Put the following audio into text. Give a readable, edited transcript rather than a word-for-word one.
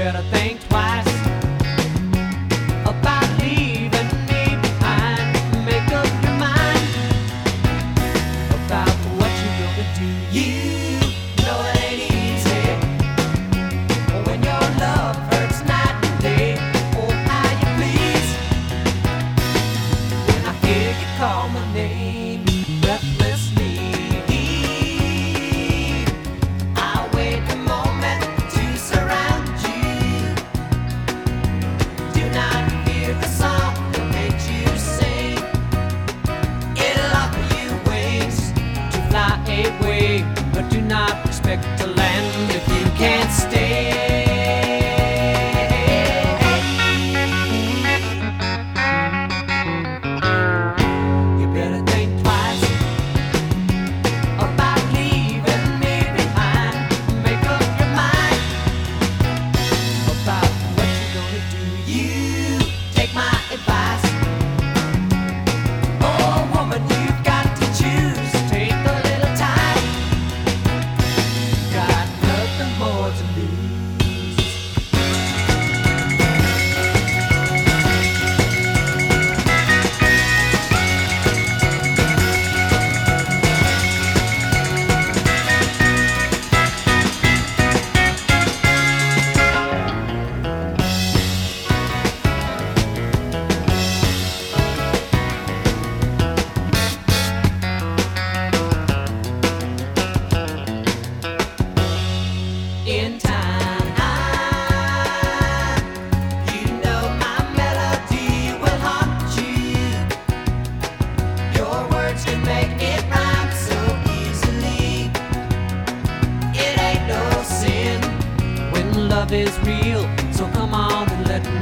better think twice about leaving me behind. Make up your mind about what you're gonna do. You know it ain't easy when your love hurts night and day. Oh, how you please when I hear you call my name breathlessly. But do not expect to land if you can't stay. You better think twice about leaving me behind. Make up your mind about what you're gonna do. You take my advice. Oh, woman, you've got to choose. Take the little time. Got nothing more to lose. In time, you know my melody will haunt you. Your words can make it rhyme so easily. It ain't no sin when love is real. So come on and let me